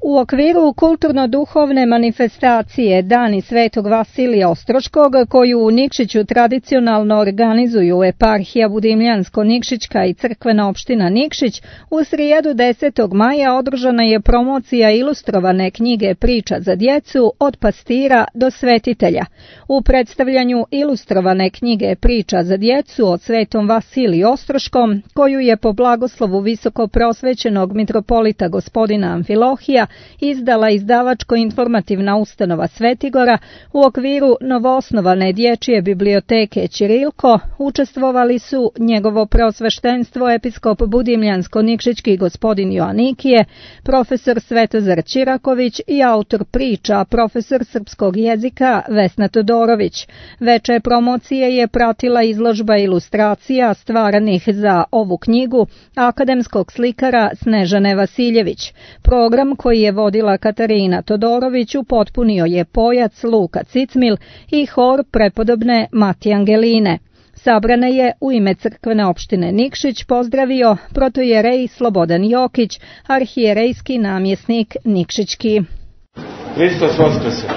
U okviru kulturno-duhovne manifestacije Dani Svetog Vasilija Ostroškog, koju u Nikšiću tradicionalno organizuju eparhija Budimljansko-Nikšićka i crkvena opština Nikšić, u srijedu 10. maja održana je promocija ilustrovane knjige Priča za djecu od pastira do svetitelja. U predstavljanju ilustrovane knjige Priča za djecu od Svetom Vasiliju Ostroškom, koju je po blagoslovu visoko prosvećenog mitropolita gospodina Amfilohija izdala izdavačko-informativna ustanova Svetigora, u okviru novoosnovane dječje biblioteke Ćirilko učestvovali su njegovo preosveštenstvo episkop Budimljansko-Nikšićki gospodin Joanikije, profesor Svetozar Ćiraković i autor priča, profesor srpskog jezika Vesna Todorović. Veče promocije je pratila izložba ilustracija stvaranih za ovu knjigu akademskog slikara Snežane Vasiljević. Program koji je vodila Katarina Todorović upotpunio je pojac Luka Cicmil i hor prepodobne Mati Angeline. Sabrane je u ime crkvene opštine Nikšić pozdravio protoijerej Slobodan Jokić, arhijerejski namjesnik Nikšićki. Hristos Voskrese!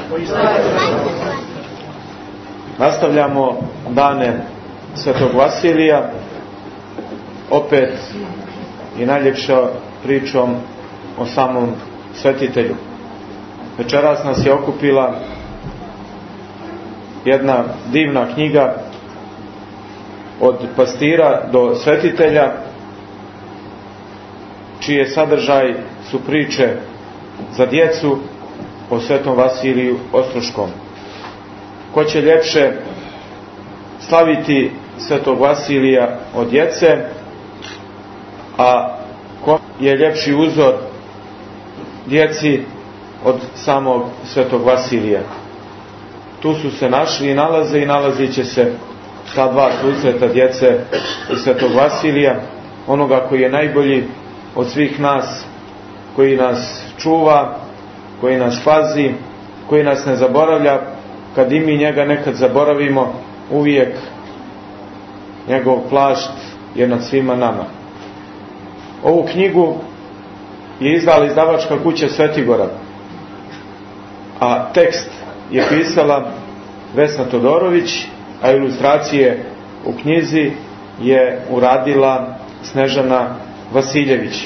Nastavljamo dane Svetog Vasilija, opet i najljepša pričom o samom svetitelju. Večeras nas je okupila jedna divna knjiga od pastira do svetitelja, čije sadržaj su priče za djecu o Svetom Vasiliju Ostroškom. Ko će ljepše slaviti Svetog Vasilija od djece, a ko je ljepši uzor djeci od samog Svetog Vasilija. Tu su se našli i nalaze i nalazit će se ta dva susreta djece i Svetog Vasilija, onoga koji je najbolji od svih nas, koji nas čuva, koji nas pazi, koji nas ne zaboravlja. Kad i mi njega nekad zaboravimo, uvijek njegov plašt je nad svima nama. Ovu knjigu je izdala izdavačka kuća Svetigora, a tekst je pisala Vesna Todorović, a ilustracije u knjizi je uradila Snežana Vasiljević.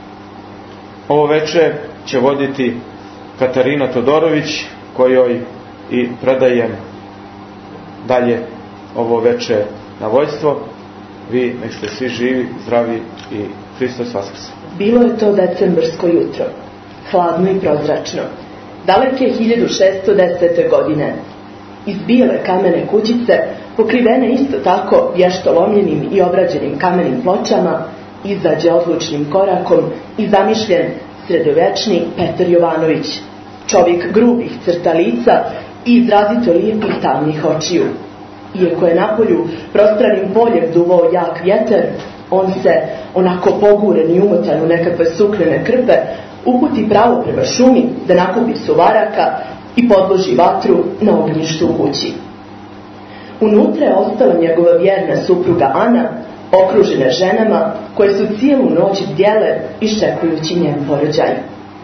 Ovo veče će voditi Katarina Todorović, kojoj i predajem dalje ovo veče na vođstvo. Vi nek ste svi živi, zdravi i Hristos Vaskrse. Bilo je to decembarsko jutro, hladno i prozračno, daleke 1610. godine. Iz bijele kamene kućice, pokrivene isto tako vješto lomljenim i obrađenim kamenim pločama, izađe odlučnim korakom i zamišljen sredovječni Petar Jovanović, čovjek grubih crta lica i izrazito lijepih tamnih očiju. Iako je napolju prostranim poljem duvao jak vjetar, on se, onako poguren i umotan u nekakve suknene krpe, uputi pravo prema šumi da nakupi suvaraka i podloži vatru na ognjištu u kući. Unutra je ostala njegova vjerna supruga Ana, okružena ženama koje su cijelu noć bdjele iščekujući njen porođaj.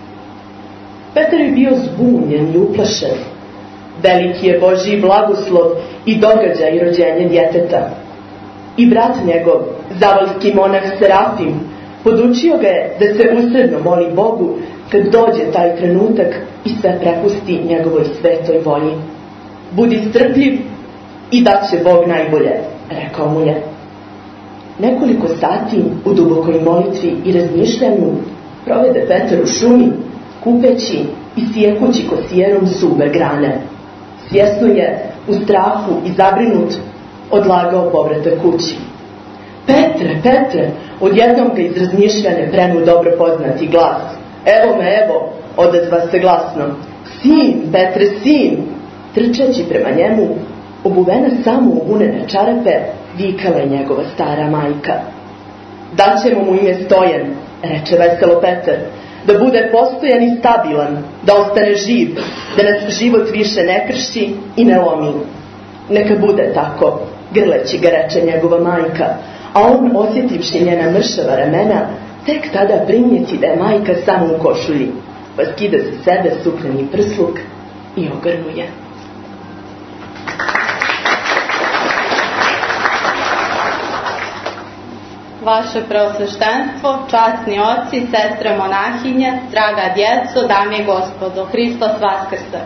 Petar je bio zbunjen i uplašen. Veliki je Božji blagoslov i događaj rođenja djeteta. I brat njegov, zavoljski monah Serafim, podučio ga je da se usredno moli Bogu kad dođe taj trenutak i sve prepusti njegovoj svetoj volji. Budi strpljiv i dat će Bog najbolje, rekao mu je. Nekoliko sati u dubokoj molitvi i razmišljanju provede Petar u šumi, kupeći i sjekući kosijerom suve grane. Svjesno je, u strahu i zabrinut, odlagao povratak kući. Petre, Petre, odjednom ga iz razmišljanja prenu dobro poznati glas. Evo me, evo, odazva se glasno. Sin, Petre, sin! Trčeći prema njemu, obuvena samo u vunene čarape, vikala je njegova stara majka. Daćemo mu ime Stojan, reče veselo Petar, da bude postojan i stabilan, da ostane živ, da nas život više ne krši i ne lomi. Neka bude tako, grleći ga reče njegova majka, a on, osjetivši njena mršava ramena, tek tada primijeti da je majka samo u košulji. pa skida sa sebe sukneni prsluk i ogrnuje. Vaše preosveštenstvo, časni oci, sestre monahinje, draga djeco, dame i gospodo, Hristos vaskrse.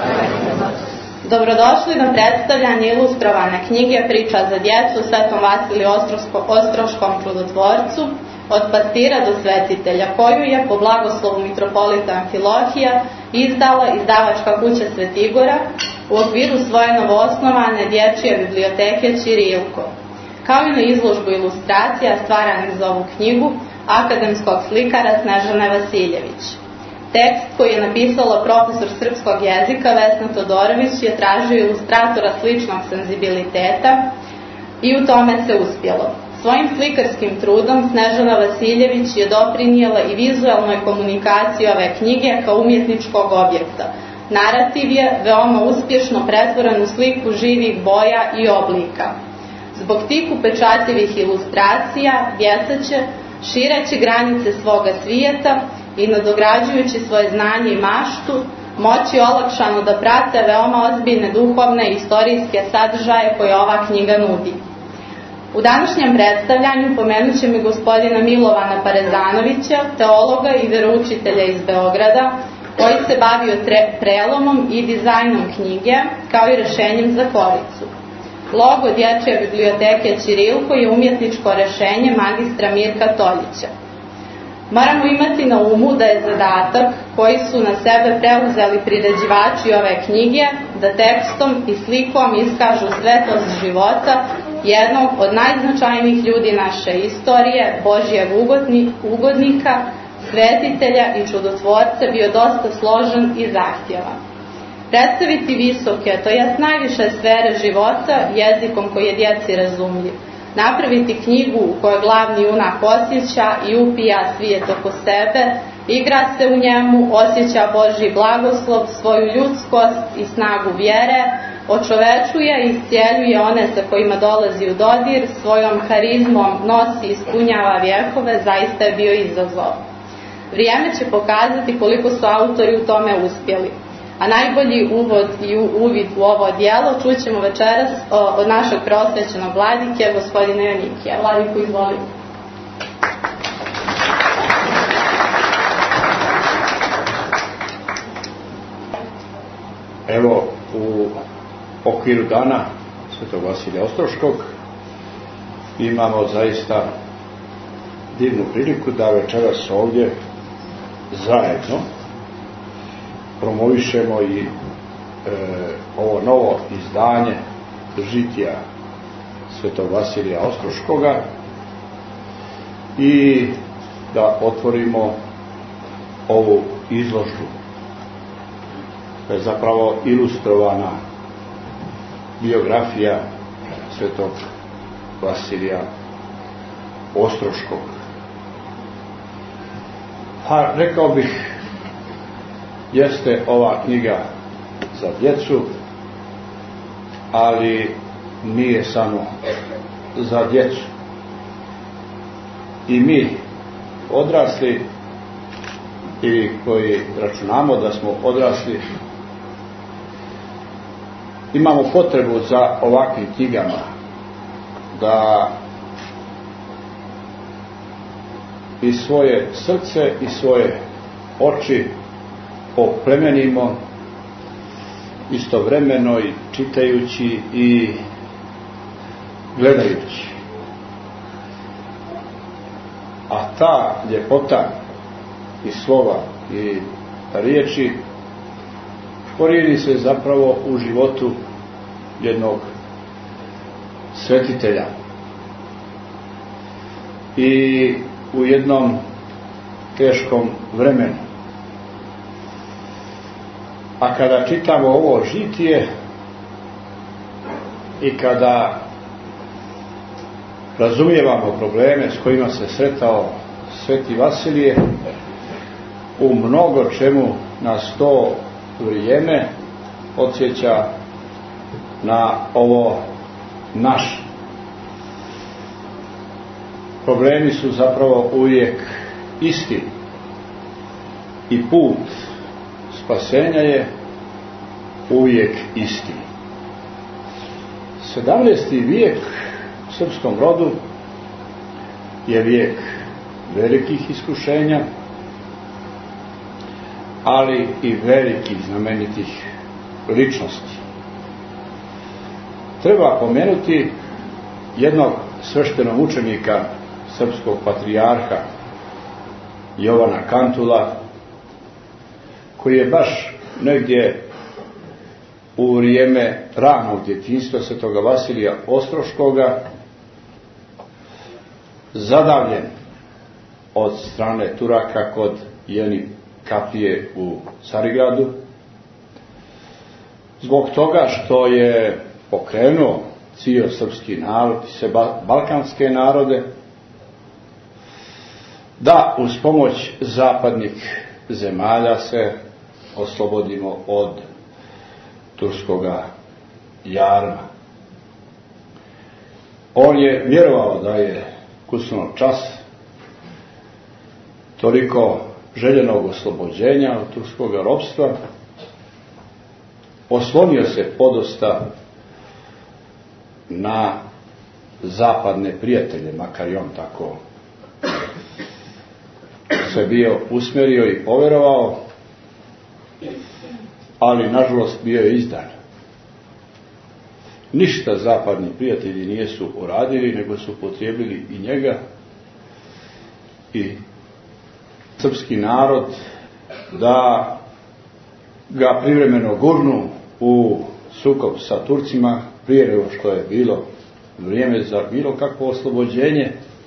Dobrodošli na predstavljanje ilustrovane knjige Priča za djecu Svetom Vasiliju Ostroškom čudotvorcu, od pastira do svetitelja, koju je po blagoslovu mitropolita Amfilohija izdala izdavačka kuća Svetigora u okviru svoje novoosnovane dječje biblioteke Ćirilko, kao i na izložbu ilustracija stvaranih za ovu knjigu akademskog slikara Snežane Vasiljević. Tekst koji je napisala profesor srpskog jezika Vesna Todorović je tražio ilustratora sličnog senzibiliteta i u tome se uspjelo. Svojim slikarskim trudom Snežana Vasiljević je doprinijela i vizualnoj komunikaciji ove knjige kao umjetničkog objekta. Narativ je veoma uspješno pretvoren u sliku živih boja i oblika. Zbog tih upečatljivih ilustracija, djeca će, šireći granice svoga svijeta i nadograđujući svoje znanje i maštu, moći olakšano da prate veoma ozbiljne duhovne i istorijske sadržaje koje ova knjiga nudi. U današnjem predstavljanju pomenut ćemo i gospodina Milovana Parezanovića, teologa i veroučitelja iz Beograda, koji se bavio prelomom i dizajnom knjige, kao i rešenjem za koricu. Logo dječje biblioteke Ćirilko je umjetničko rešenje magistra Mirka Toljića. Moramo imati na umu da je zadatak koji su na sebe preuzeli priređivači ove knjige da tekstom i slikom iskažu svetost života jednog od najznačajnijih ljudi naše istorije, Božjeg ugodnika, svetitelja i čudotvorca, bio dosta složen i zahtjevan. Predstaviti visoke, to jest najviše sfere života, jezikom koji je djeci razumljiv. Napraviti knjigu u kojoj glavni junak osjeća i upija svijet oko sebe, igra se u njemu, osjeća Božji blagoslov, svoju ljudskost i snagu vjere, očovečuje i iscijeljuje one sa kojima dolazi u dodir, svojom harizmom nosi i ispunjava vjekove, zaista je bio izazov. Vrijeme će pokazati koliko su autori u tome uspjeli. A najbolji uvod i uvid u ovo djelo čućemo večeras od našeg preosvećenog vladike, gospodina Jonikija. Vladiku, izvolite. Evo, u okviru dana Svetog Vasilija Ostroškog imamo zaista divnu priliku da večeras ovdje zajedno promovišemo i ovo novo izdanje žitija Svetog Vasilija Ostroškoga i da otvorimo ovu izložbu. To je zapravo ilustrovana biografija Svetog Vasilija Ostroškog. A rekao bih, jeste ova knjiga za djecu, ali nije samo za djecu. I mi, odrasli, i koji računamo da smo odrasli, imamo potrebu za ovakvim knjigama, da i svoje srce i svoje oči oplemenimo istovremeno i čitajući i gledajući. A ta ljepota i slova i riječi korijeni se zapravo u životu jednog svetitelja i u jednom teškom vremenu. A kada čitamo ovo žitije i kada razumijevamo probleme s kojima se sretao Sveti Vasilije, u mnogo čemu nas to vrijeme podsjeća na ovo naše. Problemi su zapravo uvijek isti. i put spasenja je uvijek isti. 17. vijek u srpskom rodu je vijek velikih iskušenja, ali i velikih znamenitih ličnosti. Treba pomenuti jednog sveštenog učenika srpskog patrijarha Jovana Kantula, koji je baš negdje u vrijeme ranog djetinjstva svetoga Vasilija Ostroškoga zadavljen od strane Turaka kod Jeni kapije u Carigradu, zbog toga što je pokrenuo cijel srpski narod i sve balkanske narode da uz pomoć zapadnih zemalja se oslobodimo od turskoga jarma. On je vjerovao da je kucnuo čas toliko željenog oslobođenja od turskoga ropstva, oslonio se podosta na zapadne prijatelje, makar i on tako se bio usmjerio i poverovao, ali nažalost bio je izdan. Ništa zapadni prijatelji nisu uradili, nego su upotrijebili i njega i srpski narod da ga privremeno gurnu u sukob sa Turcima prije nego što je bilo vrijeme za bilo kakvo oslobođenje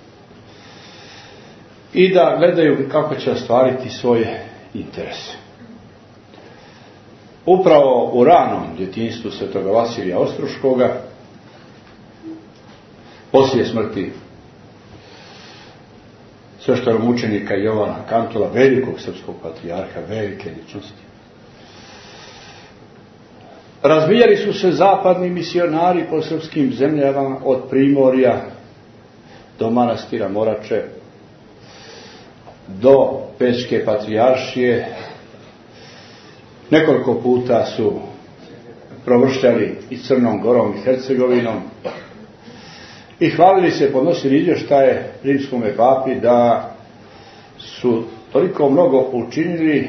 i da gledaju kako će ostvariti svoje interese. Upravo u ranom djetinjstvu svetoga Vasilija Ostroškoga, poslije smrti sveštenog mučenika Jovana Kantula, velikog srpskog patrijarha, velike ličnosti, razvijali su se zapadni misionari po srpskim zemljama od Primorja do manastira Morače, do Pečke patrijaršije. Nekoliko puta su provršljali i Crnom Gorom i Hercegovinom i hvalili se, podnosili izvještaje rimskome papi da su toliko mnogo učinili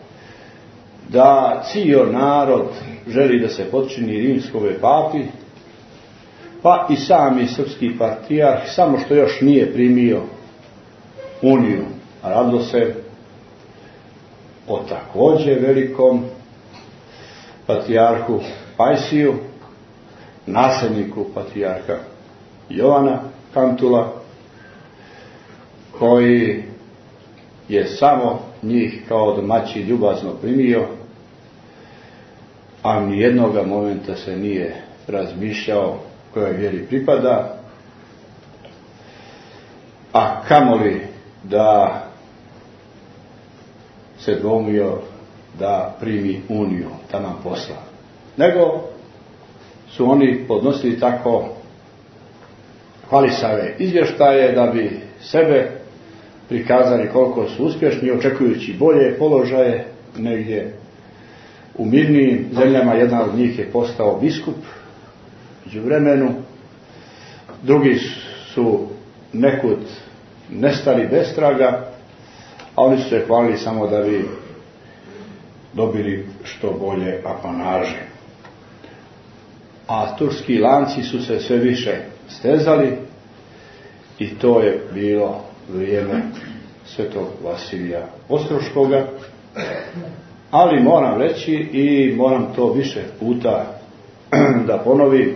da cijel narod želi da se potčini rimskome papi, pa i sami srpski patrijarh, samo što još nije primio uniju. A radilo se o također velikom patrijarhu Pajsiju, nasljedniku patrijarha Jovana Kantula, koji je samo njih kao domaći ljubazno primio, a nijednoga momenta se nije razmišljao kojoj vjeri pripada, a kamoli da se dvomio da primi uniju taman posla. Nego su oni podnosili tako hvalisave izvještaje da bi sebe prikazali koliko su uspješni, očekujući bolje položaje negdje u mirnijim zemljama. Jedan od njih je postao biskup među vremenu, drugi su nekud nestali bez traga, a oni su se hvalili samo da bi dobili što bolje apanaže. A turski lanci su se sve više stezali i to je bilo vrijeme svetog Vasilija Ostroškoga, ali moram reći i moram to više puta da ponovim,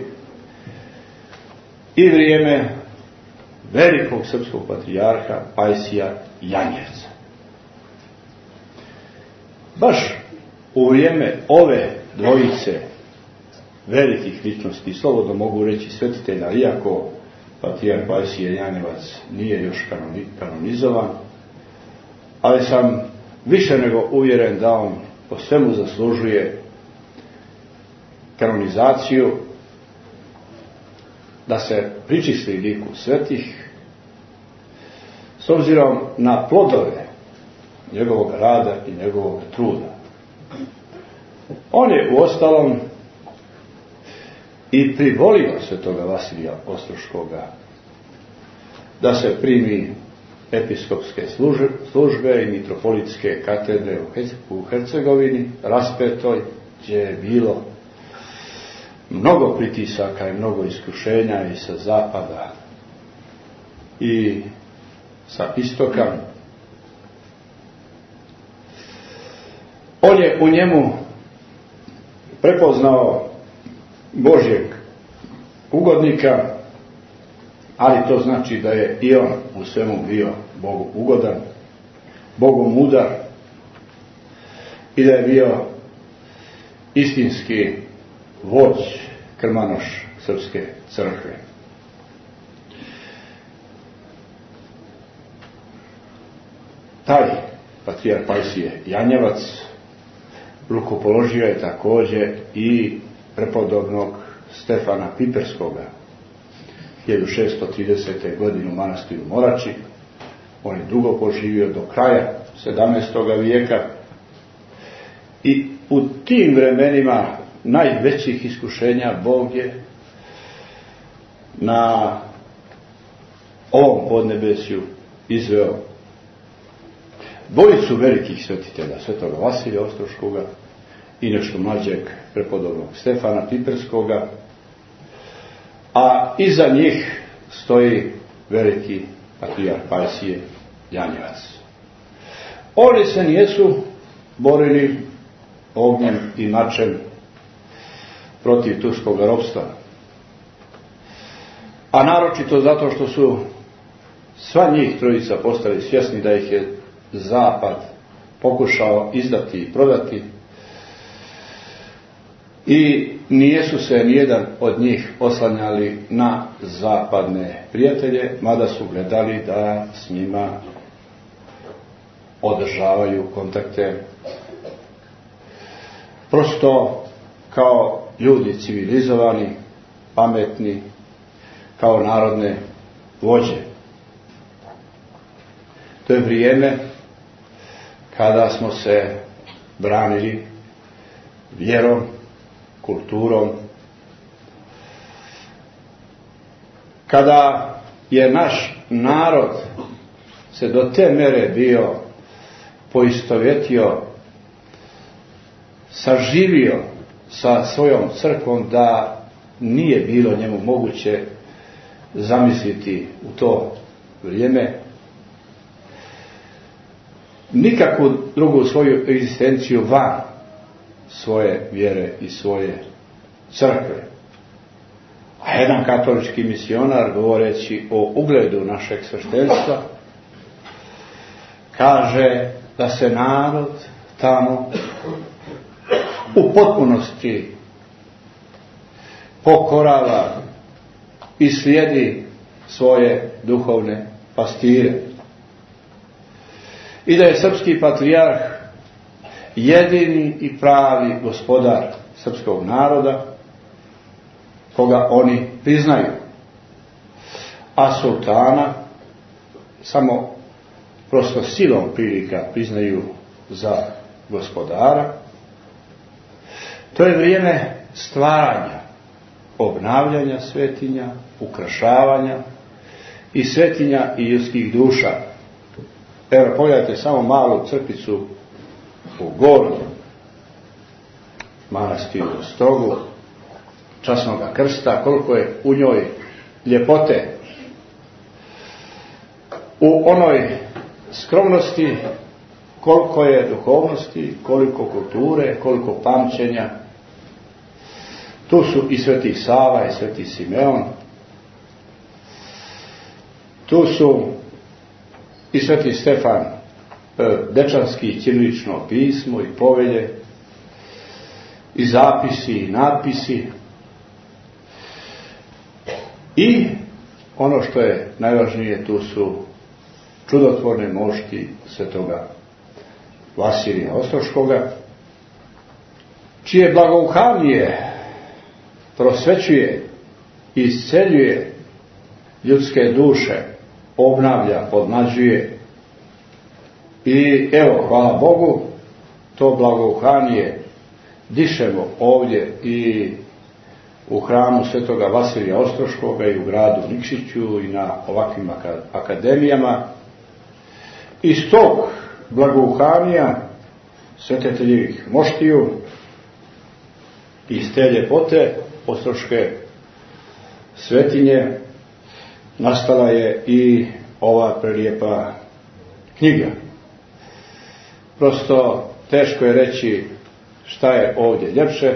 i vrijeme velikog srpskog patrijarha Pajsija Janjevca. Baš u vrijeme ove dvojice velikih ličnosti, slobodno mogu reći svetitelja, iako patrijarh Pajsije Janjevac nije još kanonizovan, ali sam više nego uvjeren da on po svemu zaslužuje kanonizaciju, da se pričisti liku svetih, s obzirom na plodove njegovog rada i njegovog truda. On je uostalom i privolio svetoga Vasilija Ostroškoga da se primi episkopske službe i mitropolitske katedre u Hercegovini, raspetoj, gdje je bilo mnogo pritisaka i mnogo iskušenja i sa zapada i sa istoka. On je u njemu prepoznao Božjeg ugodnika, ali to znači da je i on u svemu bio Bogu ugodan, Bogu mudar i da je bio istinski vođ, krmanoš srpske crkve. Taj patrijarh Pajsije Janjevac rukopoložio je također i prepodobnog Stefana Piperskoga 1630. godine u manastiru Morači. On je dugo poživio do kraja 17. vijeka i u tim vremenima najvećih iskušenja Bog je na ovom podnebesju izveo dvojicu velikih svetitelja, svetoga Vasilija Ostroškoga i nešto mlađeg prepodobnog Stefana Piperskoga, a iza njih stoji veliki patrijarh Pajsije Janjevac. Oni se nisu borili ognjem i mačem protiv turskog ropstva, a naročito zato što su sva njih trojica postali svjesni da ih je Zapad pokušao izdati i prodati i nijesu se nijedan od njih oslanjali na zapadne prijatelje, mada su gledali da s njima održavaju kontakte prosto kao ljudi civilizovani, pametni, kao narodne vođe. To je vrijeme kada smo se branili vjerom, kulturom, kada je naš narod se do te mere bio poistovjetio, saživio sa svojom crkvom da nije bilo njemu moguće zamisliti u to vrijeme nikakvu drugu svoju egzistenciju van svoje vjere i svoje crkve. A jedan katolički misionar, govoreći o ugledu našeg sveštenstva, kaže da se narod tamo u potpunosti pokorava i slijedi svoje duhovne pastire. I da je srpski patrijarh jedini i pravi gospodar srpskog naroda koga oni priznaju, a sultana samo prosto silom prilika priznaju za gospodara. To je vrijeme stvaranja, obnavljanja svetinja, ukrašavanja i svetinja i ljudskih duša. Evo, pogledajte samo malu crkvicu u Gornjem manastiru Strogu, Časnoga krsta, koliko je u njoj ljepote, u onoj skromnosti, koliko je duhovnosti, koliko kulture, koliko pamćenja. Tu su i sveti Sava i sveti Simeon, tu su i sveti Stefan Dečanski, ćirilično pismo i povelje, i zapisi i natpisi. I ono što je najvažnije, tu su čudotvorne mošti svetoga Vasilija Ostroškoga, čije blagouhavlje prosvećuje i isceljuje ljudske duše, obnavlja, podmlađuje I evo, hvala Bogu, to blagouhanje dišemo ovdje i u hramu Svetoga Vasilija Ostroškoga i u gradu Nikšiću i na ovakvim akademijama. Iz tog blagouhanja svetiteljevih moštiju, iz te ljepote ostroške svetinje nastala je i ova prelijepa knjiga. Prosto teško je reći šta je ovdje ljepše,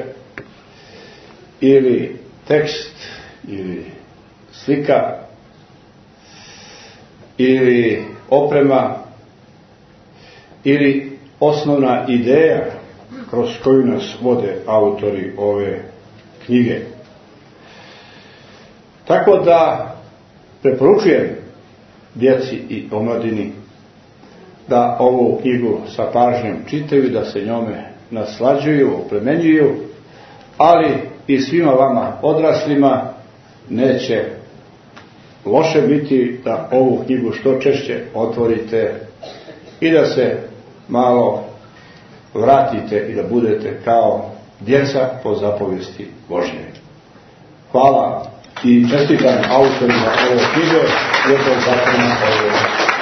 ili tekst, ili slika, ili oprema, ili osnovna ideja kroz koju nas vode autori ove knjige. Tako da preporučujem djeci i omladini da ovu knjigu sa pažnjom čitaju, da se njome naslađuju, oplemenjuju, ali i svima vama odraslima neće loše biti da ovu knjigu što češće otvorite i da se malo vratite i da budete kao djeca po zapovijesti Božje. Hvala i čestitam autorima ove knjige, lijepog zakona ove.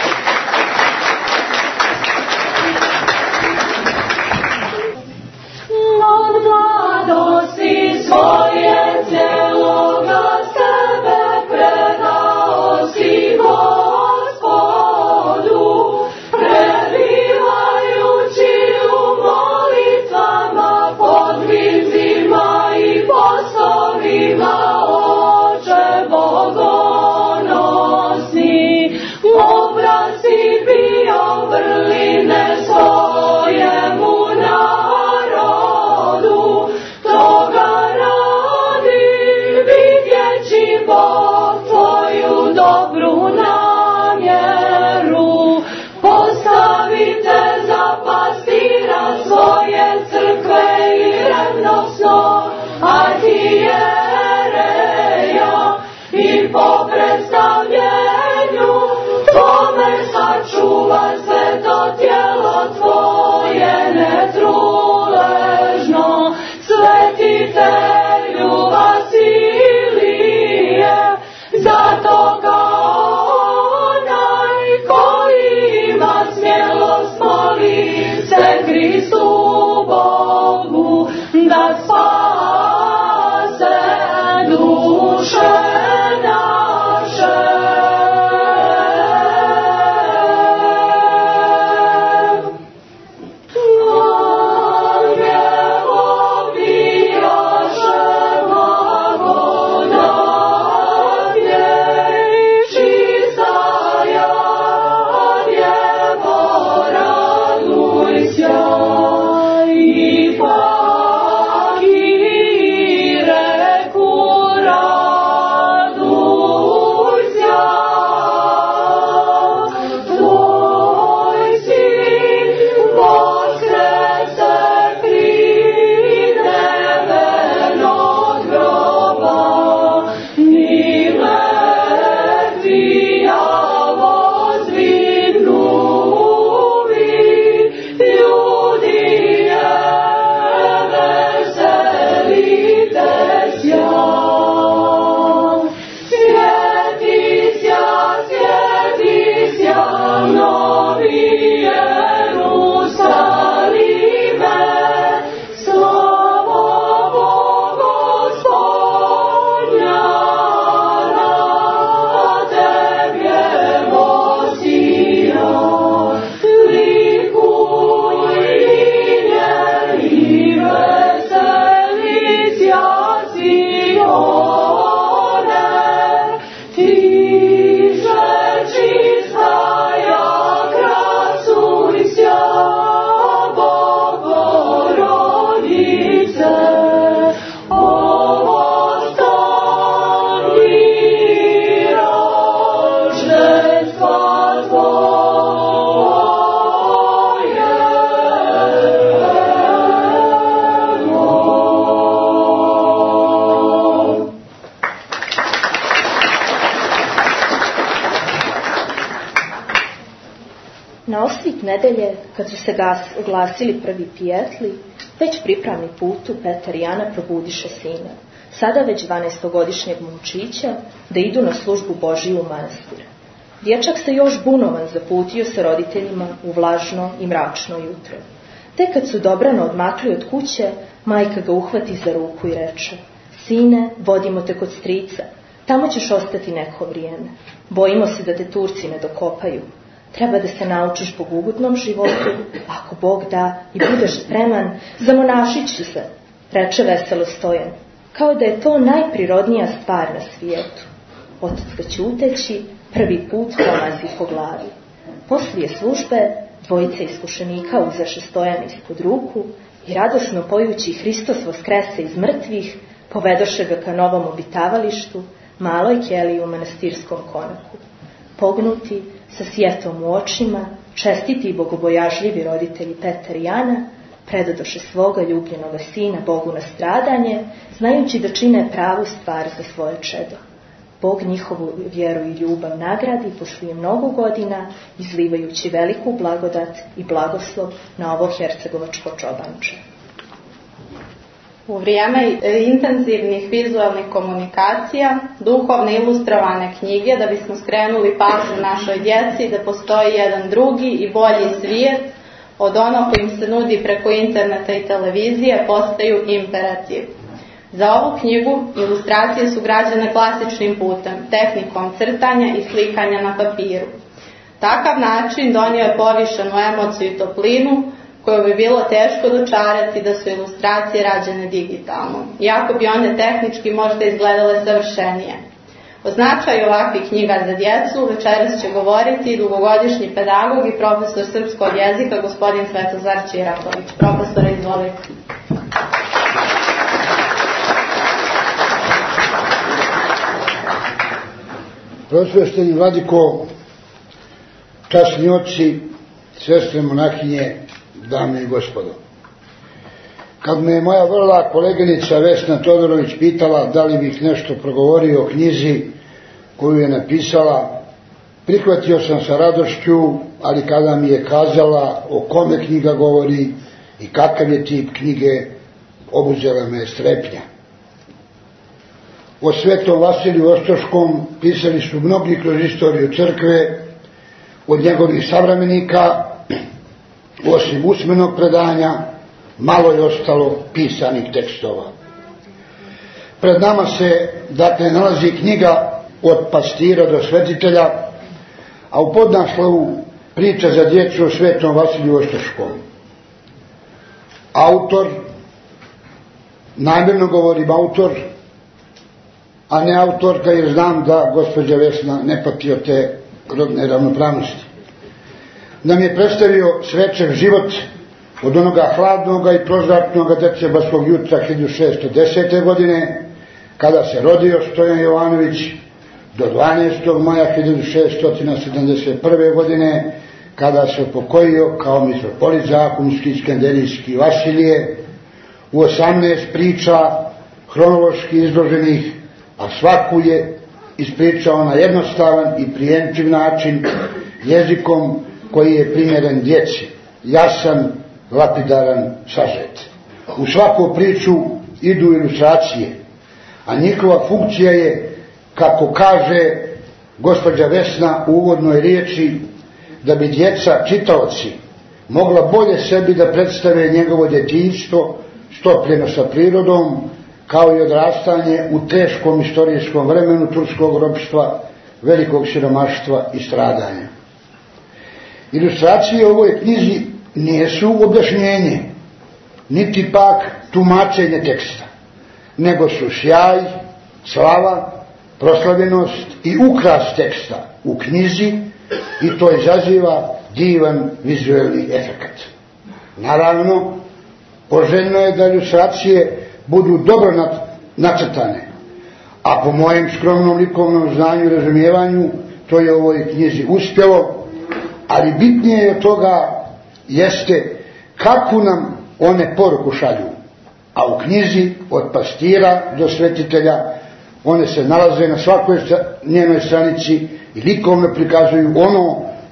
Od mladosti svoje celoga sebe predao si Gospodu, prebivajući u molitvama, podvizima i poslovima, Oče bogonosni, obraz si bio vrline svojemu narodu, toga radi vidjeći Bog tvoju dobru namjeru. Postavite za pastira svoje crkve i revnosno arhijereja i po predstavljenju tome sačuva sveto tijelo tvoje netruležno. Svetitelju Vasilije, zato kao onaj koji ima smjelost moli se Kristu Bogu da spase duše naše. nedelje, kad su se oglasili prvi pijetli, već pripravni putu Petar i Ana probudiše sina, sada već 12-godišnjeg momčića, da idu na službu Božiju u manastir. Dječak se još bunovan zaputio sa roditeljima u vlažno i mračno jutro. Tek kad su dobrano odmakli od kuće, majka ga uhvati za ruku i reče: sine, vodimo te kod strica, tamo ćeš ostati neko vrijeme. Bojimo se da te Turci ne dokopaju. Treba da se naučiš bogougodnom životu, ako Bog da i budeš spreman, zamonašit ću se, reče veselo Stojan, kao da je to najprirodnija stvar na svijetu. Otac ga ćuteći prvi put pomazi po glavi. Poslije službe dvojica iskušenika uzaše Stojana ispod ruku i radosno pojući Hristos vaskrese iz mrtvih, povedoše ga ka novom obitavalištu, maloj keliji u manastirskom konaku. Pognuti, sa sjetom u očima, čestiti i bogobojažljivi roditelji Petar i Ana predadoše svoga ljubljenoga sina Bogu na stradanje, znajući da čine pravu stvar za svoje čedo. Bog njihovu vjeru i ljubav nagradi poslije mnogo godina, izlivajući veliku blagodat i blagoslov na ovo hercegovačko čobanče. U vrijeme intenzivnih vizualnih komunikacija, duhovne ilustrovane knjige, da bismo skrenuli pažnju našoj djeci da postoji jedan drugi i bolji svijet od onog koji im se nudi preko interneta i televizije, postaju imperativ. Za ovu knjigu ilustracije su građene klasičnim putem, tehnikom crtanja i slikanja na papiru. Takav način donio je povišenu emociju i toplinu, koju bi bilo teško dočarati da su ilustracije rađene digitalno, iako bi one tehnički možda izgledale savršenije. O značaju ovakvih knjiga za djecu večeras će govoriti dugogodišnji pedagog i profesor srpskog jezika, gospodin Svetozar Čiraković. Profesore, izvolite. Prosvešteni vladiko, časni oci, sestre monahinje, dame i gospodo. Kad me je moja vrla koleginica Vesna Todorović pitala da li bih nešto progovorio o knjizi koju je napisala, prihvatio sam sa radošću, ali kada mi je kazala o kome knjiga govori i kakav je tip knjige, obuzela me strepnja. O svetom Vasiliju Ostroškom pisali su mnogi kroz istoriju crkve, od njegovih savremenika, osim usmenog predanja, malo je ostalo pisanih tekstova. Pred nama se, dakle, nalazi knjiga od pastira do svetitelja, a u podnaslovu priča za djecu o svetom Vasiliju Ostroškom. Autor, namjerno govorim autor, a ne autorka, jer znam da gospođa Vesna ne pati od te rodne ravnopravnosti. Nam je predstavio svečan život od onoga hladnoga i prozratnoga decembarskog jutra 1610. godine, kada se rodio Stojan Jovanović, do 12. maja 1671. godine, kada se upokojio kao mitropolit zakonski skenderijski Vasilije, u 18 priča hronološki izloženih, a svaku je ispričao na jednostavan i prijemčiv način, jezikom koji je primjeren djeci, jasan, lapidaran, sažet. U svaku priču idu ilustracije, a njihova funkcija je, kako kaže gospođa Vesna u uvodnoj riječi, da bi djeca, čitaoci, mogla bolje sebi da predstave njegovo djetinjstvo stopljeno sa prirodom, kao i odrastanje u teškom istorijskom vremenu turskog ropstva, velikog siromaštva i stradanja. Ilustracije u ovoj knjizi nisu objašnjenje, niti pak tumačenje teksta, nego su sjaj, slava, proslavljenost i ukras teksta u knjizi, i to izaziva divan vizuelni efekat. Naravno, poželjno je da ilustracije budu dobro nacrtane, a po mojem skromnom likovnom znanju i razumijevanju to je u ovoj knjizi uspjelo, ali bitnije od toga jeste kako nam one poruku šalju, a u knjizi od pastira do svetitelja one se nalaze na svakoj njenoj stranici i likovno prikazuju ono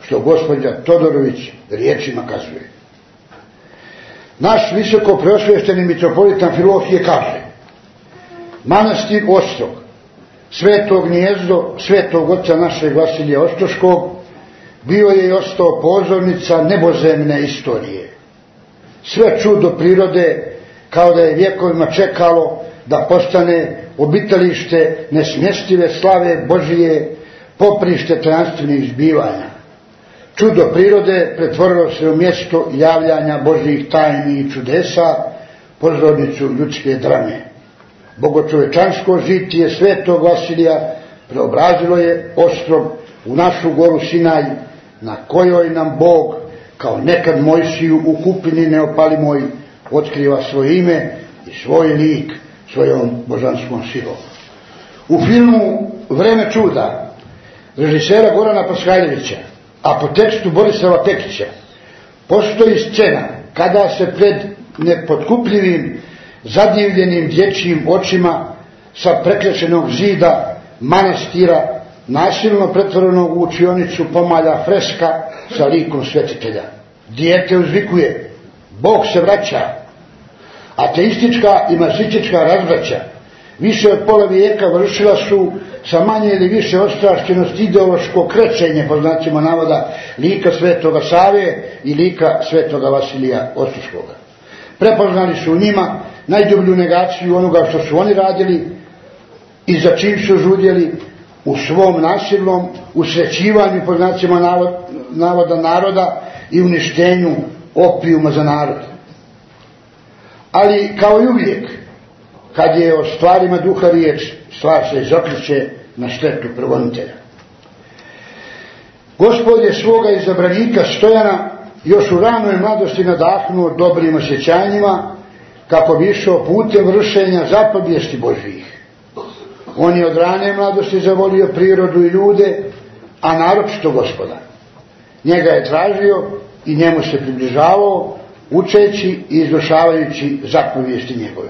što gospođa Todorović riječima kazuje. Naš visoko preosvešteni mitropolit Amfilohije kaže: manastir Ostrog, sveto gnijezdo svetog oca našeg Vasilija Ostroškog, bio je i ostao pozornica nebozemne istorije. Sve čudo prirode kao da je vjekovima čekalo da postane obitalište nesmjestive slave Božije, poprište tajanstvenih zbivanja. Čudo prirode pretvorilo se u mjesto javljanja Božjih tajni i čudesa, pozornicu ljudske drame. Bogočovečansko žitije svetog Vasilija preobrazilo je Ostrog u našu goru Sinaj, na kojoj nam Bog, kao nekad Mojsiju u kupini neopalimoj, otkriva svoje ime i svoj lik svojom božanskom silom. U filmu Vreme čuda režisera Gorana Paskaljevića, a po tekstu Borislava Pekića, postoji scena kada se pred nepotkupljivim, zadivljenim dječjim očima sa prekrečenog zida manastira, nasilno pretvorenog u učionicu, pomalja freska sa likom svetitelja. Dijete uzvikuje: Bog se vraća. Ateistička i marksistička razbraća više od pola vijeka vršila su sa manje ili više ostrašćenost ideološko krećenje, po znacima navoda, lika svetoga Save i lika svetoga Vasilija Ostroškoga. Prepoznali su u njima najdublju negaciju onoga što su oni radili i za čim su žudjeli u svom nasilnom usrećivanju, po znacima navoda, naroda i uništenju opijuma za narod. Ali kao i uvijek, kad je o stvarima duha riječ, stvar se izokreće na štetu pregonitelja. Gospod je svoga izabranika Stojana još u ranoj mladosti nadahnuo dobrim osjećanjima, kako bi išao putem vršenja zapovijesti Božjih. On je od rane mladosti zavolio prirodu i ljude, a naročito Gospoda. Njega je tražio i njemu se približavao, učeći i izvršavajući zapovijesti njegove.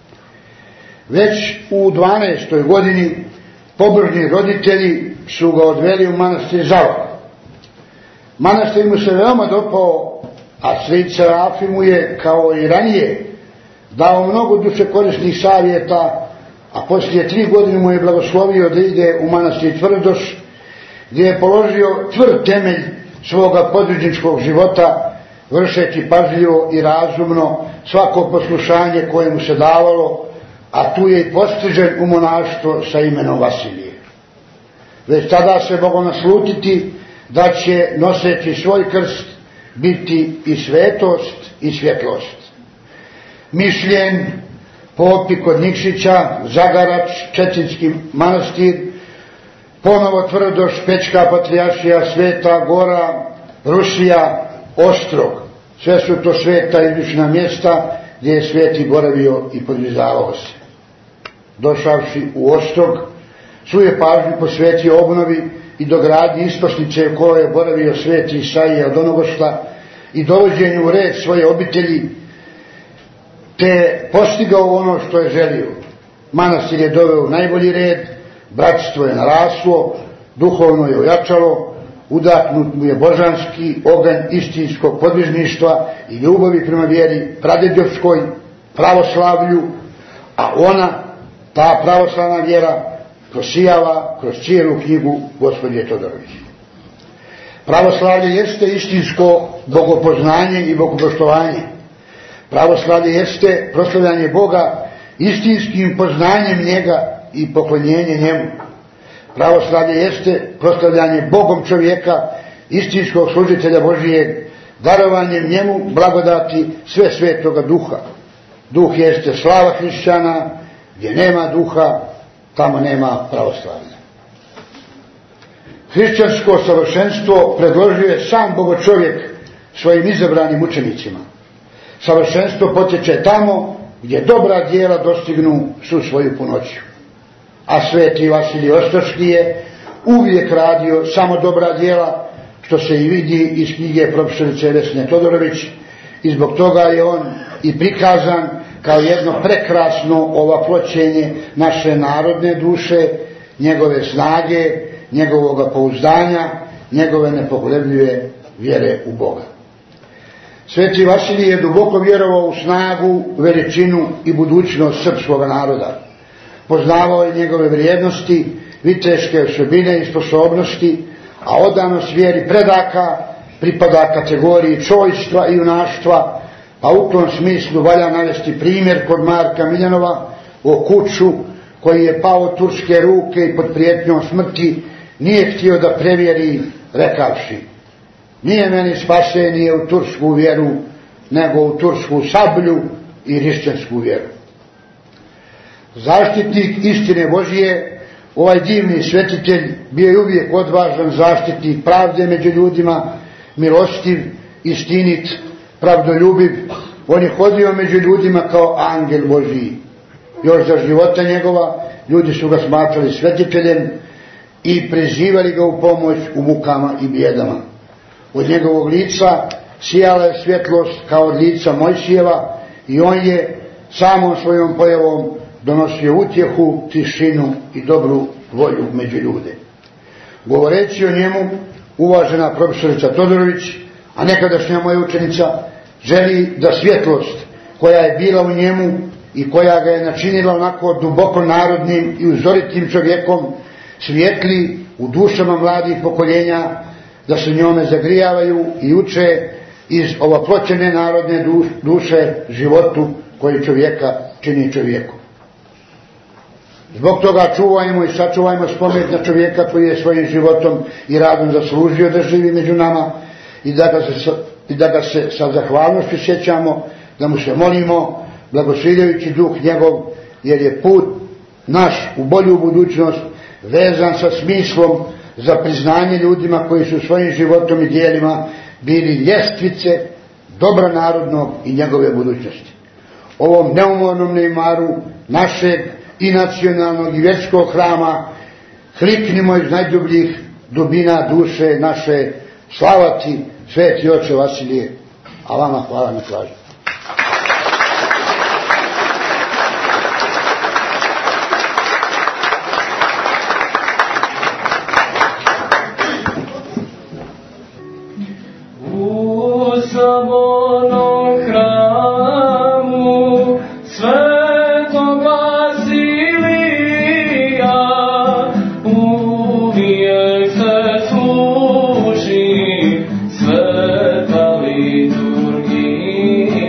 Već u 12. godini pobožni roditelji su ga odveli u manastir Zavor. Manastir mu se veoma dopao, a strica Rafi mu je, kao i ranije, dao mnogo duše korisnih savjeta, a poslije 3 godine mu je blagoslovio da ide u manastir Tvrdoš, gdje je položio tvrd temelj svoga podvižničkog života, vršeći pažljivo i razumno svako poslušanje koje mu se davalo, a tu je i postižen u monaštvo sa imenom Vasilije. Već tada se moglo naslutiti da će, noseći svoj krst, biti i svetost i svjetlost. Mišljen, Popi kod Nikšića, Zagarač, Četinski manastir, ponovo Tvrdoš, Pećka patrijaršija, Sveta Gora, Rusija, Ostrog. Sve su to sveta izlična mjesta gdje je sveti boravio i podvizavao se. Došavši u Ostrog, svu je pažnju posvetio obnovi i dogradnji isposnice u kojoj je boravio sveti Isaija od Onogošta i dovođenju u red svoje obitelji, te postigao ono što je želio. Manastir je doveo u najbolji red, bratstvo je naraslo, duhovno je ojačalo, udahnut mu je božanski oganj istinskog podvižništva i ljubavi prema vjeri pradedovskoj, pravoslavlju, a ona, ta pravoslavna vjera, prosijava kroz cijelu knjigu gospođe Todorović. Pravoslavlje jeste istinsko bogopoznanje i bogopoštovanje. Pravoslavlje jeste proslavljanje Boga istinskim poznanjem njega i poklonjenje njemu. Pravoslavlje jeste proslavljanje Bogom čovjeka, istinskog služitelja Božijeg, darovanjem njemu blagodati sve svetoga duha. Duh jeste slava hrišćana, gdje nema duha, tamo nema pravoslavlja. Hrišćansko savršenstvo predložio je sam Bogočovjek svojim izabranim učenicima. Savršenstvo potječe tamo gdje dobra djela dostignu svu svoju punoću. A sveti Vasilij Ostroški je uvijek radio samo dobra djela, što se i vidi iz knjige profesorice Vesne Todorović, i zbog toga je on i prikazan kao jedno prekrasno ovaploćenje naše narodne duše, njegove snage, njegovoga pouzdanja, njegove nepokolebljive vjere u Boga. Sveti Vasilij je duboko vjerovao u snagu, veličinu i budućnost srpskog naroda. Poznavao je njegove vrijednosti, viteške osobine i sposobnosti, a odanost vjeri predaka pripada kategoriji čojstva i junaštva, a u tom smislu valja navesti primjer kod Marka Miljanova o Kuču, koji je pao od turske ruke i pod prijetnjom smrti nije htio da prevjeri, rekavši: nije meni spasenije u tursku vjeru, nego u tursku sablju i hrišćansku vjeru. Zaštitnik istine Božije, ovaj divni svetitelj bio je uvijek odvažan zaštitnik pravde među ljudima, milostiv, istinit, pravdoljubiv. On je hodio među ljudima kao angel Božiji. Još za života njegova ljudi su ga smatrali svetiteljem i prizivali ga u pomoć u mukama i bijedama. Od njegovog lica sijala je svjetlost kao od lica Mojsijeva i on je samom svojom pojavom donosio utjehu, tišinu i dobru volju među ljude. Govoreći o njemu, uvažena profesorica Todorović, a nekadašnja moja učenica, želi da svjetlost koja je bila u njemu i koja ga je načinila onako duboko narodnim i uzoritim čovjekom svijetli u dušama mladih pokoljenja, da se njome zagrijavaju i uče iz ovoploćene narodne duše životu koji čovjeka čini čovjekom. Zbog toga čuvajmo i sačuvajmo spomen na čovjeka koji je svojim životom i radom zaslužio da živi među nama i da ga se sa zahvalnošću sjećamo, da mu se molimo, blagoslivljajući duh njegov, jer je put naš u bolju budućnost vezan sa smislom za priznanje ljudima koji su svojim životom i djelima bili ljestvice dobra narodnog i njegove budućnosti. Ovom neumornom neimaru našeg i nacionalnog i vjerskog hrama kliknimo iz najdubljih dubina duše naše. Slava ti, sveti oče Vasilije, a vama hvala na pažnji. U sabornom hramu svetog Vasilija uvijek se služi sveta liturgija.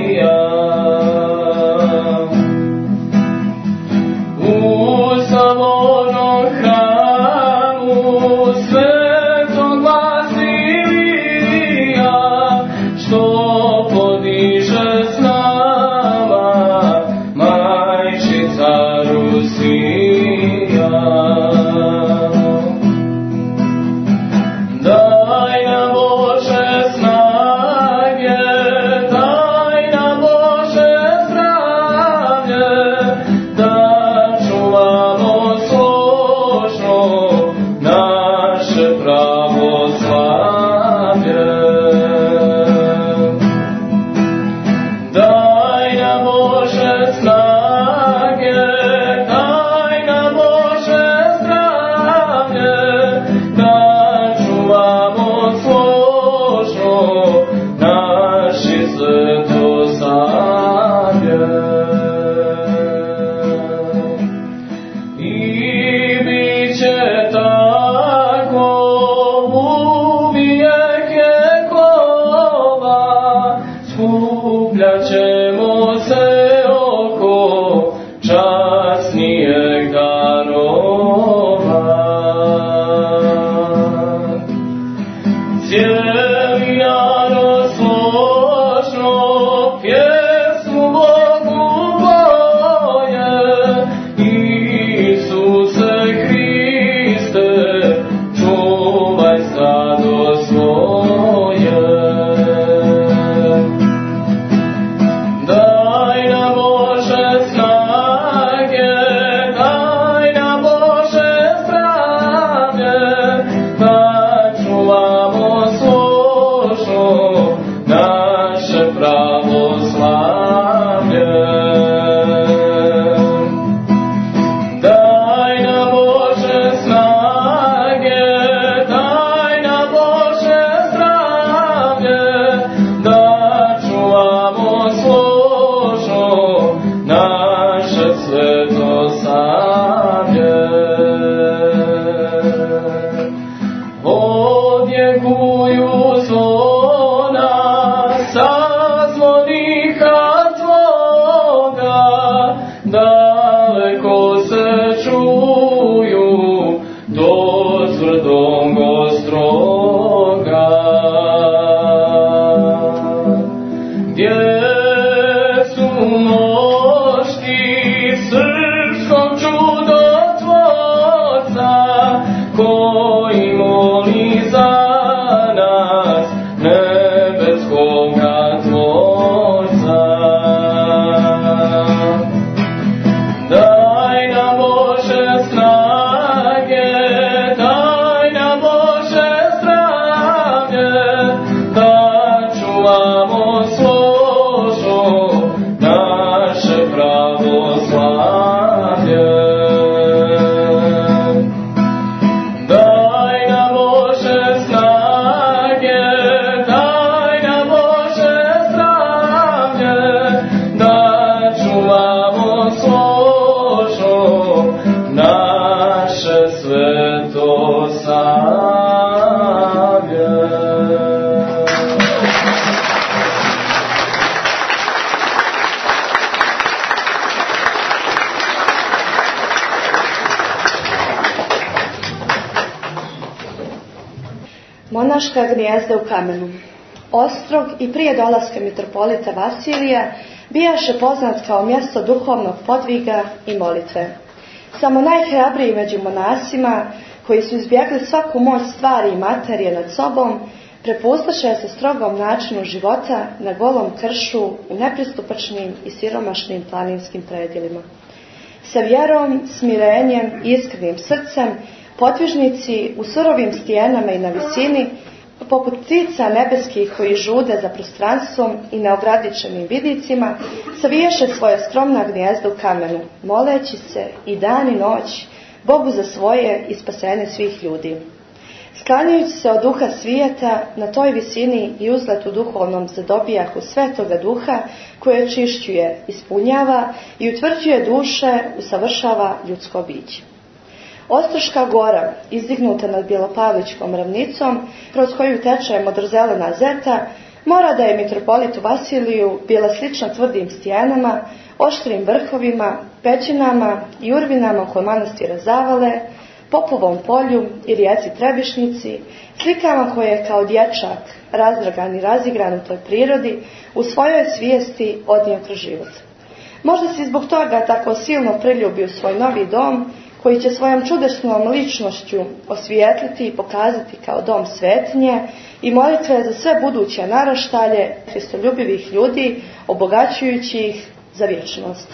Monaška gnijezda u kamenu. Ostrog i prije dolaska mitropolita Vasilija bijaše poznat kao mjesto duhovnog podviga i molitve. Samo najhrabriji među monasima, koji su izbjegli svaku moć stvari i materije nad sobom, prepustaše se strogom načinu života na golom kršu u nepristupačnim i siromašnim planinskim predjelima. Sa vjerom, smirenjem i iskrenim srcem, potvižnici u surovim stijenama i na visini, poput ptica nebeskih koji žude za prostranstvom i neograničenim vidicima, saviješe svoja skromna gnijezda u kamenu, moleći se i dan i noć Bogu za svoje i spasenje svih ljudi. Sklanjajući se od duha svijeta, na toj visini i uzletu duhovnom zadobijahu Svetoga Duha, koje očišćuje, ispunjava i utvrđuje duše, usavršava ljudsko biće. Ostroška gora, izdignuta nad Bjelopavličkom ravnicom, kroz koju teče modrozelena zeta, mora da je mitropolitu Vasiliju bila slična tvrdim stijenama, oštrim vrhovima, pećinama i urvinama oko manastira Zavale, Popovom polju i rijeci Trebišnici, slikama koje je kao dječak, razdragan i razigran u toj prirodi, u svojoj svijesti odnio kroz život. Možda se zbog toga tako silno priljubi u svoj novi dom, koji će svojom čudesnom ličnošću osvijetliti i pokazati kao dom svetinje i molitve za sve buduće naraštalje hristoljubivih ljudi, obogaćujući ih za vječnost.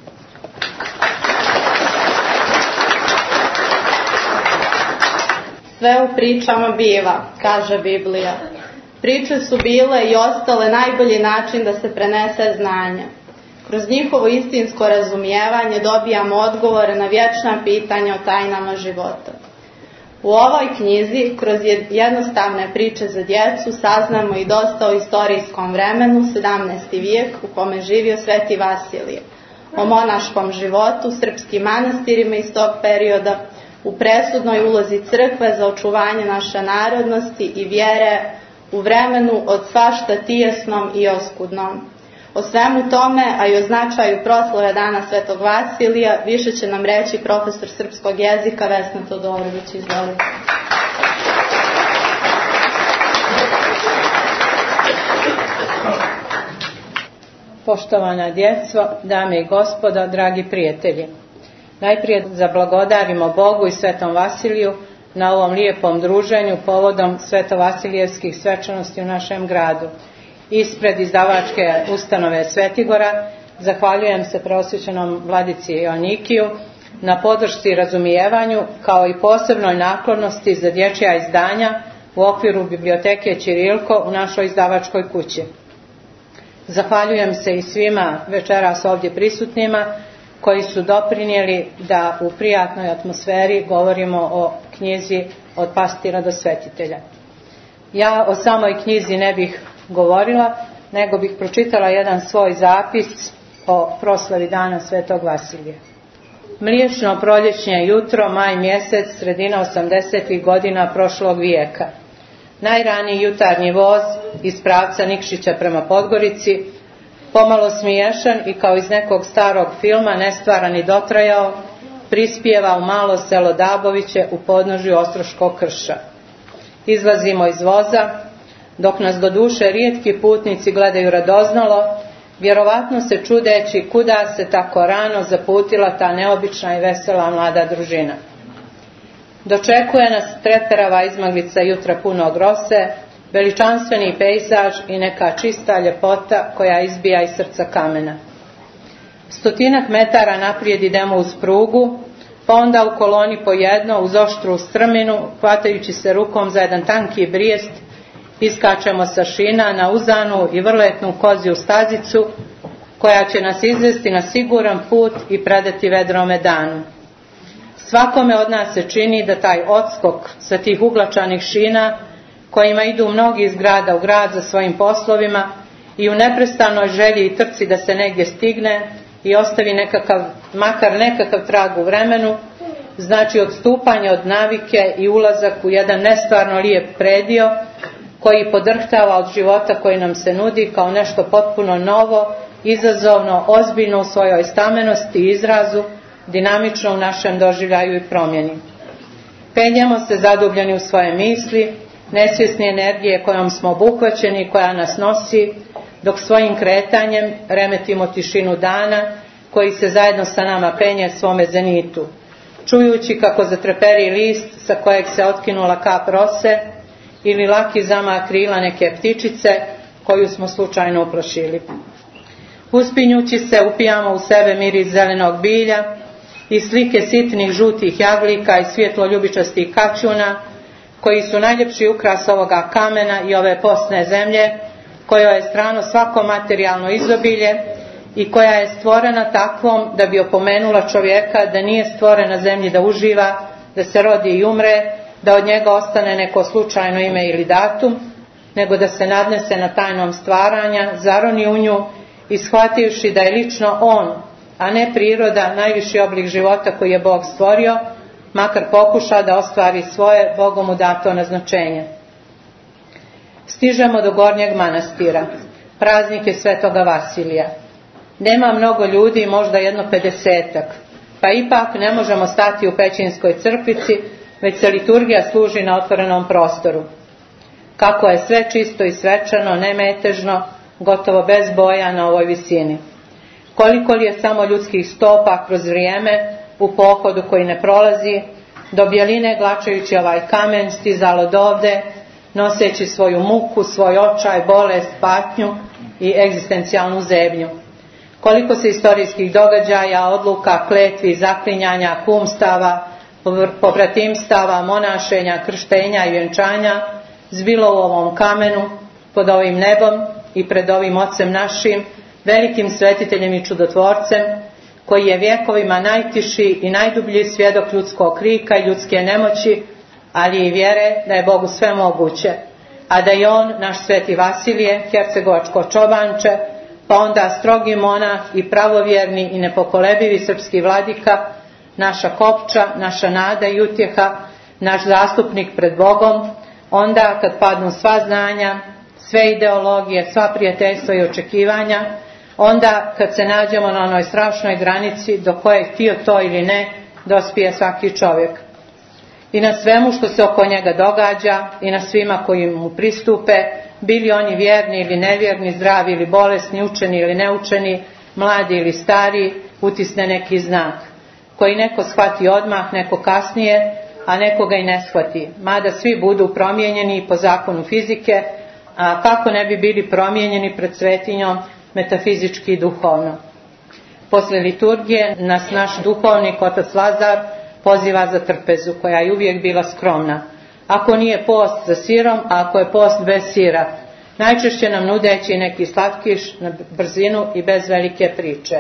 Sve u pričama biva, kaže Biblija. Priče su bile i ostale najbolji način da se prenese znanje. Kroz njihovo istinsko razumijevanje dobijamo odgovore na vječna pitanja o tajnama života. U ovoj knjizi, kroz jednostavne priče za djecu, saznamo i dosta o istorijskom vremenu, 17. vijek, u kome živio Sveti Vasilije, o monaškom životu, srpskim manastirima iz tog perioda, u presudnoj ulozi crkve za očuvanje naše narodnosti i vjere u vremenu od svašta tijesnom i oskudnom. O svemu tome, a i o značaju proslave Dana Svetog Vasilija, više će nam reći profesor srpskog jezika Vesna Todorović. Izvolite. Poštovana djeco, dame i gospodo, dragi prijatelji. Najprije zablagodarimo Bogu i Svetom Vasiliju na ovom lijepom druženju povodom Svetovasilijevskih svečanosti u našem gradu. Ispred izdavačke ustanove Svetigora zahvaljujem se preosvećenom vladici Joannikiju na podršci i razumijevanju, kao i posebnoj naklonosti za dječja izdanja u okviru biblioteke Ćirilko u našoj izdavačkoj kući. Zahvaljujem se i svima večeras ovdje prisutnima koji su doprinijeli da u prijatnoj atmosferi govorimo o knjizi Od pastira do svetitelja. Ja o samoj knjizi ne bih govorila, nego bih pročitala jedan svoj zapis o proslavi Dana Svetog Vasilija. Mliječno proljećnje jutro, maj mjesec, sredina 80. godina prošlog vijeka. Najraniji jutarnji voz iz pravca Nikšića prema Podgorici, pomalo smiješan i kao iz nekog starog filma, nestvaran i dotrajao, prispijeva u malo selo Daboviće u podnožju Ostroškog krša. Izlazimo iz voza, dok nas do duše rijetki putnici gledaju radoznalo, vjerovatno se čudeći kuda se tako rano zaputila ta neobična i vesela mlada družina. Dočekuje nas treperava izmaglica jutra punog rose, veličanstveni pejzaž i neka čista ljepota koja izbija iz srca kamena. 100 metara naprijed idemo uz prugu, pa onda u koloni po jedno uz oštru strminu, hvatajući se rukom za jedan tanki brijest, iskačemo sa šina na uzanu i vrletnu koziju stazicu koja će nas izvesti na siguran put i predati vedrome danu. Svakome od nas se čini da taj odskok sa tih uglačanih šina kojima idu mnogi iz grada u grad za svojim poslovima i u neprestanoj želji i trci da se negdje stigne i ostavi makar nekakav trag u vremenu, znači odstupanje od navike i ulazak u jedan nestvarno lijep predio koji podrhtava od života koji nam se nudi kao nešto potpuno novo, izazovno, ozbiljno u svojoj stamenosti i izrazu, dinamično u našem doživljaju i promjeni. Penjemo se zadubljeni u svoje misli, nesvjesni energije kojom smo obuhvaćeni i koja nas nosi, dok svojim kretanjem remetimo tišinu dana koji se zajedno sa nama penje svome zenitu, čujući kako zatreperi list sa kojeg se otkinula kap rose ili laki zamah krila neke ptičice koju smo slučajno uplašili. Uspinjući se upijamo u sebe miris zelenog bilja i slike sitnih žutih jaglika i svjetloljubičastih kaćuna, koji su najljepši ukras ovoga kamena i ove posne zemlje, koja je strano svako materijalno izobilje i koja je stvorena takvom da bi opomenula čovjeka da nije stvoren na zemlji da uživa, da se rodi i umre, da od njega ostane neko slučajno ime ili datum, nego da se nadnese na tajnom stvaranja, zaroni u nju i shvativši da je lično on, a ne priroda, najviši oblik života koji je Bog stvorio, makar pokuša da ostvari svoje Bogom mu dato naznačenje. Stižemo do Gornjeg manastira. Praznik je Svetoga Vasilija. Nema mnogo ljudi, možda jedno 50-ak, pa ipak ne možemo stati u Pećinskoj crkvici, već se liturgija služi na otvorenom prostoru. Kako je sve čisto i svečano, nemetežno, gotovo bez boja na ovoj visini. Koliko li je samo ljudskih stopa kroz vrijeme u pohodu koji ne prolazi, do bjeline glačajući ovaj kamen stizalo dovde, noseći svoju muku, svoj očaj, bolest, patnju i egzistencijalnu zebnju. Koliko se istorijskih događaja, odluka, kletvi, zaklinjanja, kumstava, pobratimstava, monašenja, krštenja i vjenčanja zbilo u ovom kamenu, pod ovim nebom i pred ovim Ocem našim, velikim svetiteljem i čudotvorcem, koji je vjekovima najtiši i najdublji svjedok ljudskog krika i ljudske nemoći, ali i vjere da je Bogu sve moguće, a da je on, naš sveti Vasilije, hercegovačko čobanče, pa onda strogi monah i pravovjerni i nepokolebivi srpski vladika, naša kopča, naša nada i utjeha, naš zastupnik pred Bogom, onda kad padnu sva znanja, sve ideologije, sva prijateljstva i očekivanja, onda kad se nađemo na onoj strašnoj granici do koje, htio to ili ne, dospije svaki čovjek. I na svemu što se oko njega događa i na svima koji mu pristupe, bili oni vjerni ili nevjerni, zdravi ili bolesni, učeni ili neučeni, mladi ili stari, utisne neki znak, koji neko shvati odmah, neko kasnije, a neko ga i ne shvati, mada svi budu promijenjeni po zakonu fizike, a kako ne bi bili promijenjeni pred svetinjom metafizički i duhovno. Posle liturgije nas naš duhovnik, otac Lazar, poziva za trpezu, koja je uvijek bila skromna. Ako nije post za sirom, a ako je post bez sira, najčešće nam nudeći neki slatkiš na brzinu i bez velike priče.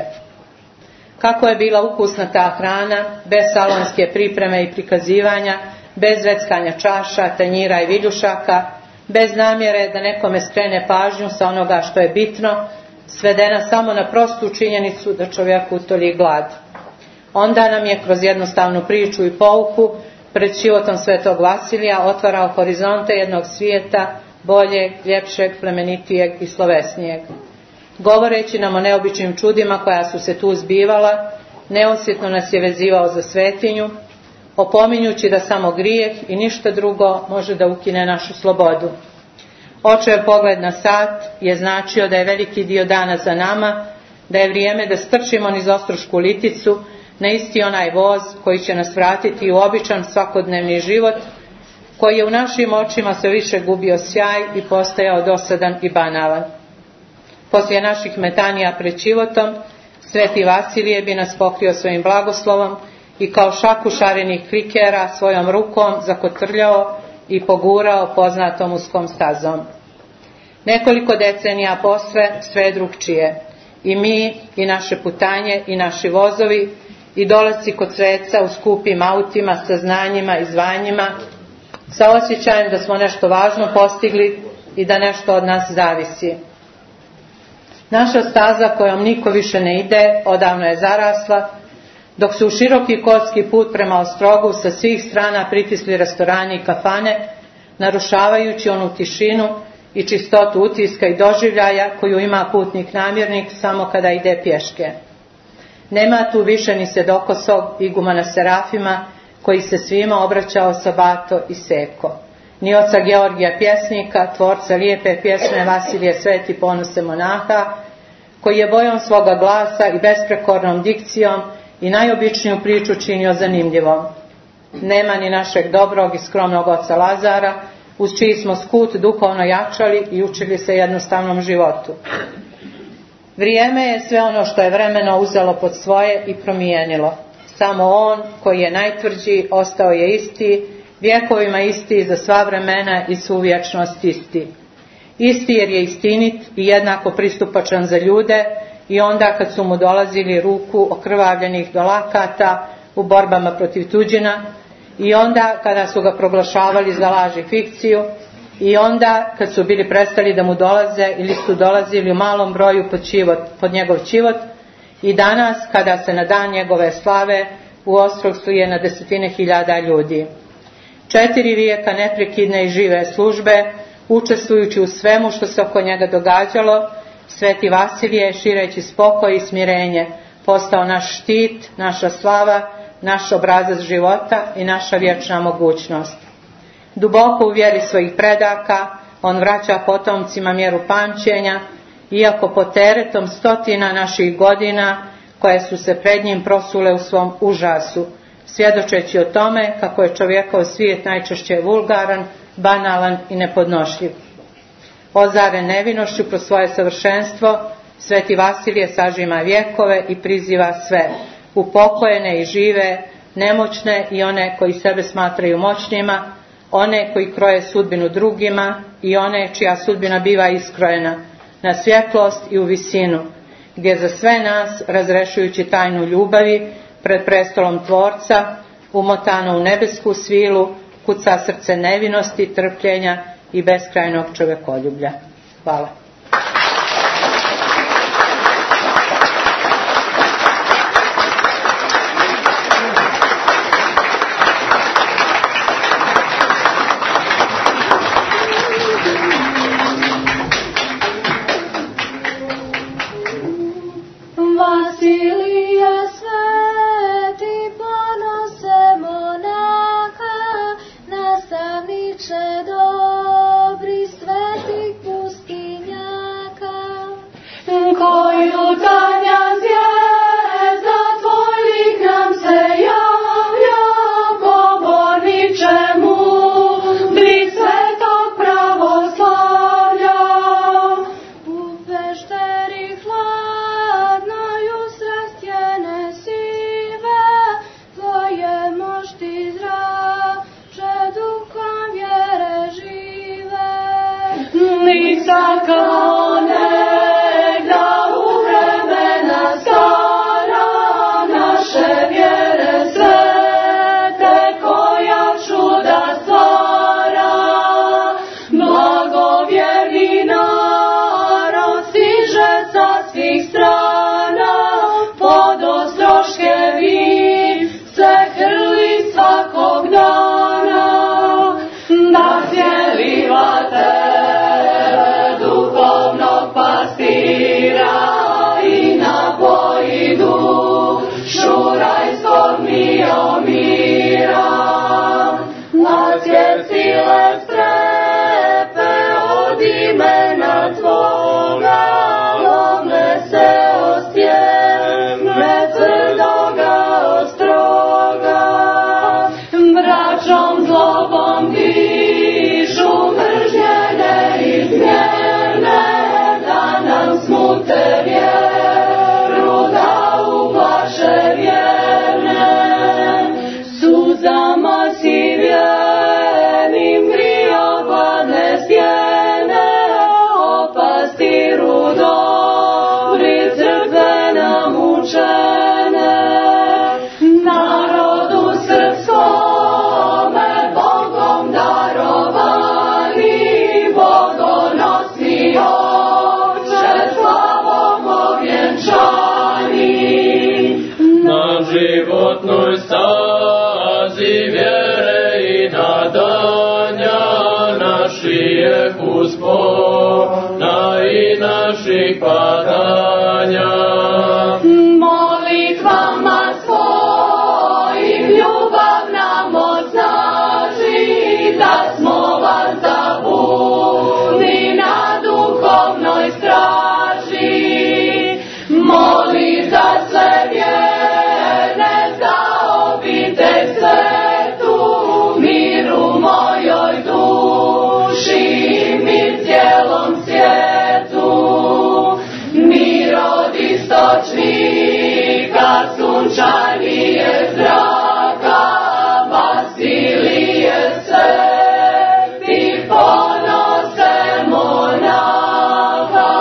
Kako je bila ukusna ta hrana, bez salonske pripreme i prikazivanja, bez veckanja čaša, tanjira i viljušaka, bez namjere da nekome skrene pažnju sa onoga što je bitno, svedena samo na prostu činjenicu da čovjeku utoli glad. Onda nam je kroz jednostavnu priču i pouku pred životom Svetog Vasilija otvarao horizonte jednog svijeta, boljeg, ljepšeg, plemenitijeg i slovesnijeg. Govoreći nam o neobičnim čudima koja su se tu zbivala, neosjetno nas je vezivao za svetinju, opominjući da samo grijeh i ništa drugo može da ukine našu slobodu. Očev pogled na sat je značio da je veliki dio dana za nama, da je vrijeme da strčimo niz Ostrošku liticu na isti onaj voz koji će nas vratiti u običan svakodnevni život, koji je u našim očima sve više gubio sjaj i postajao dosadan i banalan. Poslije naših metanija pred životom, Sveti Vasilije bi nas pokrio svojim blagoslovom i kao šaku šarenih klikera svojom rukom zakotrljao i pogurao poznatom uskom stazom. Nekoliko decenija posle sve je drugčije. I mi, i naše putanje, i naši vozovi, i dolasci kod sveca u skupim autima sa znanjima i zvanjima, sa osjećajem da smo nešto važno postigli i da nešto od nas zavisi. Naša staza kojom niko više ne ide odavno je zarasla, dok su u široki kolski put prema Ostrogu sa svih strana pritisli restorani i kafane, narušavajući onu tišinu i čistotu utiska i doživljaja koju ima putnik namjernik samo kada ide pješke. Nema tu više ni sedokosog igumana Serafima koji se svima obraćao sabato i seko. ni oca Georgija pjesnika, tvorca lijepe pjesme Vasilije Sveti Ponose monaha, koji je bojom svoga glasa i besprekornom dikcijom i najobičniju priču činio zanimljivom. Nema ni našeg dobrog i skromnog oca Lazara, uz čiji smo skut duhovno jačali i učili se jednostavnom životu. Vrijeme je sve ono što je vremeno uzelo pod svoje i promijenilo. Samo on, koji je najtvrđi, ostao je isti, vjekovima isti za sva vremena i suvječnost isti. Isti jer je istinit i jednako pristupačan za ljude i onda kad su mu dolazili ruku okrvavljenih do lakata u borbama protiv tuđina, i onda kada su ga proglašavali za laž i fikciju, i onda kad su bili prestali da mu dolaze ili su dolazili u malom broju pod njegov čivot, i danas kada se na dan njegove slave u Ostrogsu je na desetine hiljada ljudi. 4 vijeka neprekidne i žive službe, učestvujući u svemu što se oko njega događalo, Sveti Vasilije, šireći spokoj i smirenje, postao naš štit, naša slava, naš obrazac života i naša vječna mogućnost. Duboko u vjeri svojih predaka, on vraća potomcima mjeru pamćenja, iako pod teretom stotina naših godina koje su se pred njim prosule u svom užasu, svjedočeći o tome kako je čovjekov svijet najčešće vulgaran, banalan i nepodnošljiv. Ozaren nevinošću kroz svoje savršenstvo, Sveti Vasilije sažima vjekove i priziva sve, upokojene i žive, nemoćne i one koji sebe smatraju moćnima, one koji kroje sudbinu drugima i one čija sudbina biva iskrojena, na svjetlost i u visinu, gdje za sve nas, razrešujući tajnu ljubavi pred prestolom Tvorca, umotano u nebesku svilu, kuca srce nevinosti, trpljenja i beskrajnog čovjekoljublja. Hvala. životnoj stazi vjere i nadanja naših uspona i naših padanja. Molitvama svojim ljubav nam osnaži, da smo sunčanije zraka, Vasilije sveti, ponose monaha.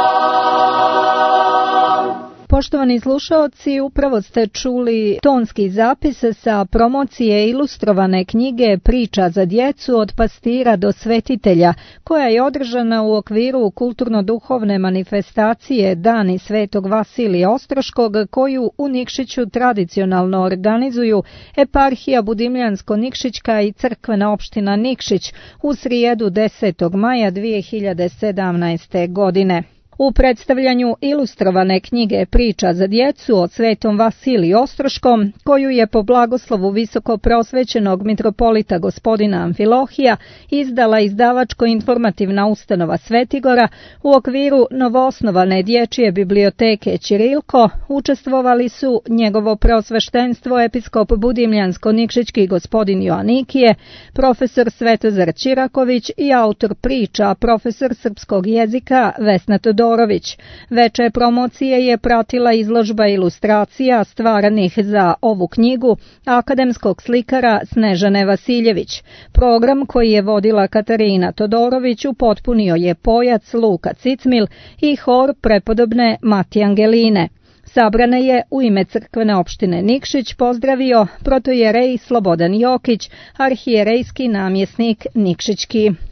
Poštovani slušaoci, upravo ste čuli tonski zapis sa promocije ilustrovane knjige Priča za djecu od pastira do svetitelja, koja je održana u okviru kulturno-duhovne manifestacije Dani Svetog Vasilija Ostroškog, koju u Nikšiću tradicionalno organizuju Eparhija Budimljansko-Nikšićka i crkvena opština Nikšić u srijedu 10. maja 2017. godine. U predstavljanju ilustrovane knjige Priča za djecu od Svetom Vasiliju Ostroškom, koju je po blagoslovu visoko prosvećenog mitropolita gospodina Amfilohija izdala izdavačko-informativna ustanova Svetigora, u okviru novoosnovane dječje biblioteke Ćirilko učestvovali su njegovo preosveštenstvo episkop Budimljansko-Nikšićki gospodin Joanikije, profesor Svetozar Ćiraković i autor priča, profesor srpskog jezika Vesna Todorović. Veče promocije je pratila izložba ilustracija stvaranih za ovu knjigu akademskog slikara Snežane Vasiljević. Program koji je vodila Katarina Todorović upotpunio je pojac Luka Cicmil i hor prepodobne Mati Angeline. Sabrane je u ime crkvene opštine Nikšić pozdravio protojerej Slobodan Jokić, arhijerejski namjesnik Nikšićki.